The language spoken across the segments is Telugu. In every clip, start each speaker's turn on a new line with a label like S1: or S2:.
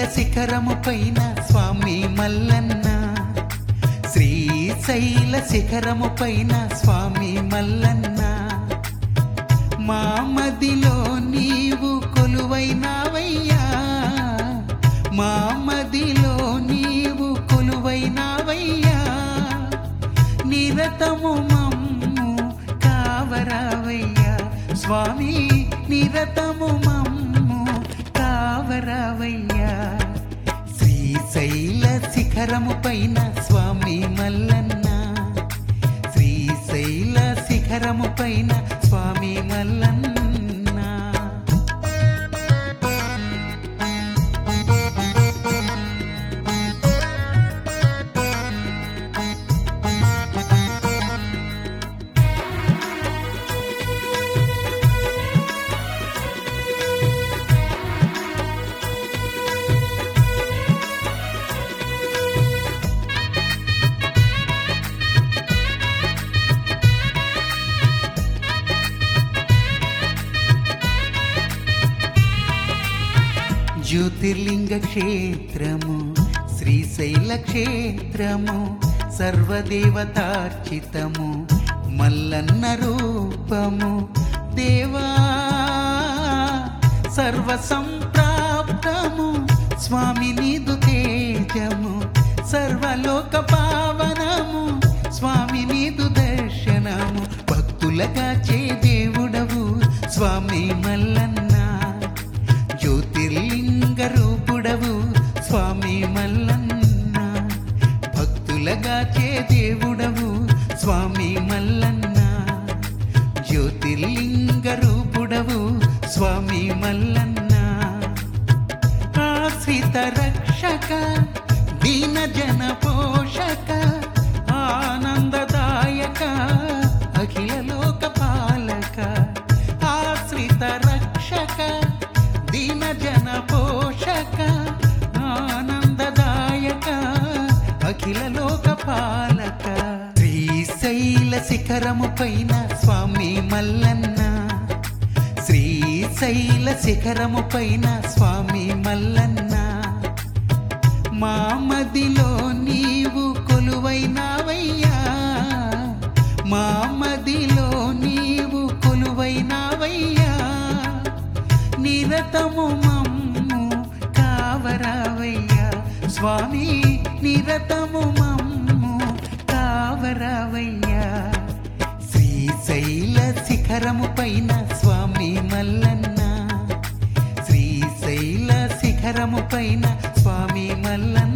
S1: శిఖరము పైన స్వామి మల్లన్న, శ్రీశైల శిఖరము పైన స్వామి మల్లన్న, మా మదిలో నీవు కొలువైనావయ్యా, మా మదిలో నీవు కొలువైనావయ్యా, నిరతము మమ్ము కావరావయ్యా స్వామి, నిరతము మమ్ము కావరావయ్యా. శ్రీశైల శిఖరము పైన స్వామి మల్లన్న, శ్రీశైల శిఖరము పైన స్వామి మల్లన్న. జ్యోతిర్లింగ క్షేత్రము శ్రీశైల క్షేత్రము, సర్వదేవతార్చితము మల్లన్న రూపము, దేవా సర్వ సంప్రాప్తము స్వామి నీదు తేజము, సర్వలోక పావనము స్వామి నీదు దర్శనము, భక్తులగా చే దేవుడవు స్వామి మల్లన్న, జ్యోతిర్లింగ రూపుడవు స్వామి మల్లన్న, భక్తులగా చే దేవుడవు స్వామి మల్లన్న, జ్యోతిర్లింగ రూపుడవు స్వామి మల్లన్న, ఆశ్రిత రక్షక దీన జన పోషక, ఆనందదాయక అఖిల లోక పాలక, ఆశ్రిత రక్షక దీన జన పోషక, ఆనందదాయక అఖిల లోక పాలక. శ్రీశైల శిఖరము పైన స్వామి మల్లన్న, శ్రీశైల శిఖరము పైన స్వామి మల్లన్న, మా మదిలో నీవు కొలువైనావయ్యా, మా మదిలో నీవు కొలువైనావయ్యా, నిరతము మమ్ము కావరావయ్యా స్వామి, నిరతము మమ్ము కావరావయ్యా. శ్రీశైల శిఖరము పైన స్వామి మల్లన్న, శ్రీశైల శిఖరము పైన స్వామి మల్లన్న.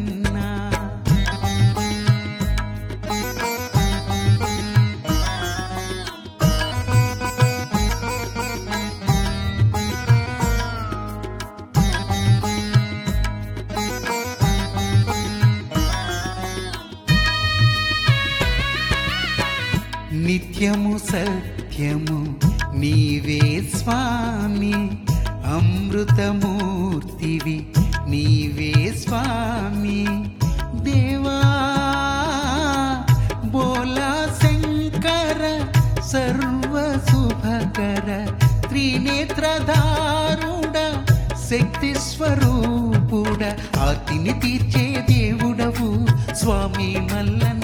S1: నిత్యము సత్యము నీవే స్వామి, అమృతమూర్తివి నీవే స్వామి, దేవా బోలా శంకర సర్వ శుభకర, త్రినేత్రధారుడ శక్తి స్వరూపుడ, ఆర్తిని తీర్చే దేవుడవు స్వామి మల్లన్న,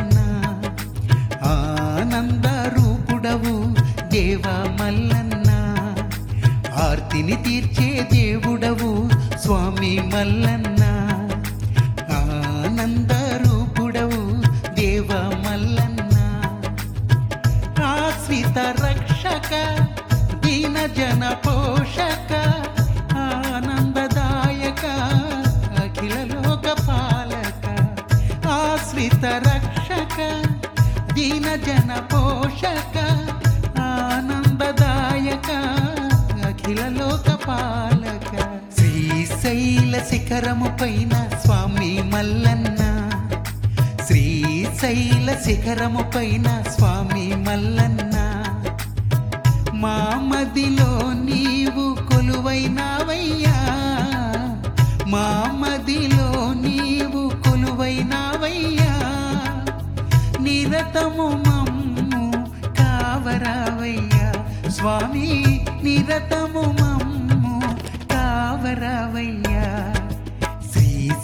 S1: ఆనంద రూపుడవు దేవ మల్లన్న, ఆర్తిని తీర్చే దేవుడవు స్వామి మల్లన్న, ఆనంద రూపుడవు దేవ మల్లన్న, ఆశ్రిత రక్షక దీన జన పోషక, ఆనందదాయక అఖిల లోక పాలక, ఆశ్రిత రక్షక దీన జన పోషక, ఆనందదాయక అఖిల లోక పాలక. శ్రీశైల శిఖరము పైన స్వామి మల్లన్న, శ్రీశైల శిఖరము పైన స్వామి మల్లన్న, మా మదిలో నీవు కొలువైనావయ్యా, మా మదిలో నీవు కొలువైనావయ్యా, నిరతము మమ్ము కావరావయ్యా స్వామి, నిరతము మమ్ము కావరావయ్యా.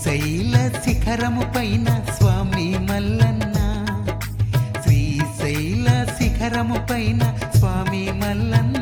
S1: శ్రీశైల శిఖరము పైన స్వామి మల్లన్న, శ్రీశైల శిఖరము పైన స్వామి మల్లన్న.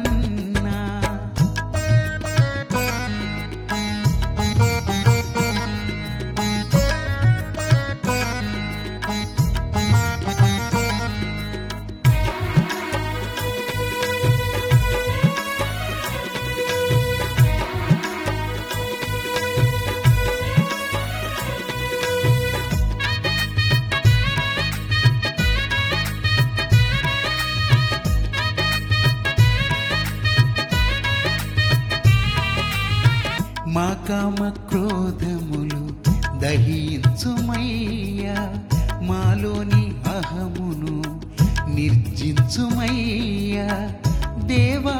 S1: మా కామ క్రోధములు దహించుమయ్యా, మాలోని అహమును నిర్జించుమయ్యా. దేవా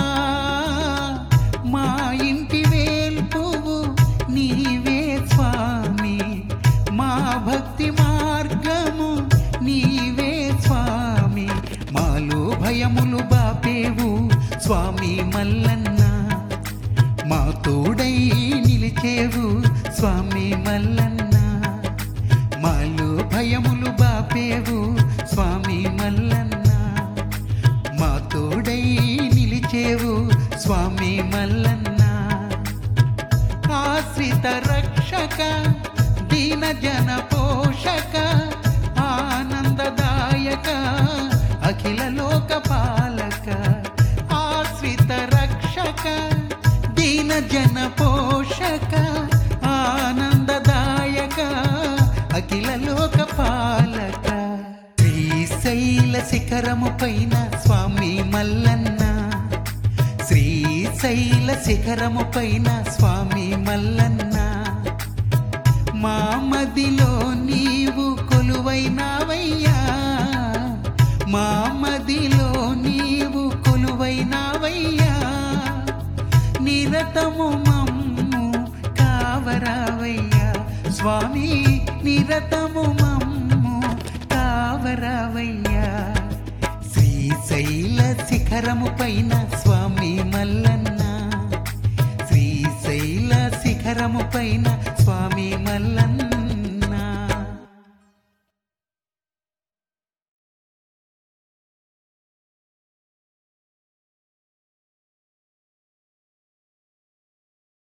S1: మా ఇంటి వేల్పువు నీవే స్వామి, మా భక్తి మార్గము నీవే స్వామి. మాలో భయములు బాపేవు స్వామి మల్లన్న, మా తోడై నిలిచేవు స్వామి మల్లన్న. మాలో భయములు బాపేవు స్వామి మల్లన్న, మా తోడై నిలిచేవు స్వామి మల్లన్న. ఆశ్రిత రక్షక దీన జన పోషక, ఆనందదాయక అఖిల లోక పాలక. ఆశ్రిత రక్షక దీన జన పోషక, ఆనందదాయక అఖిల లోక పాలక. శ్రీశైల శిఖరము పైన స్వామి మల్లన్న, శ్రీశైల శిఖరము పైన స్వామి మల్లన్న. మా మదిలో నీవు కొలువైనావయ్యా, మా మదిలో నీవు కొలువైనావయ్యా. నిరతము మమ్ము కావరావయ్యా స్వామి, నిరతము మమ్ము కావరావయ్యా. శ్రీశైల శిఖరము పైన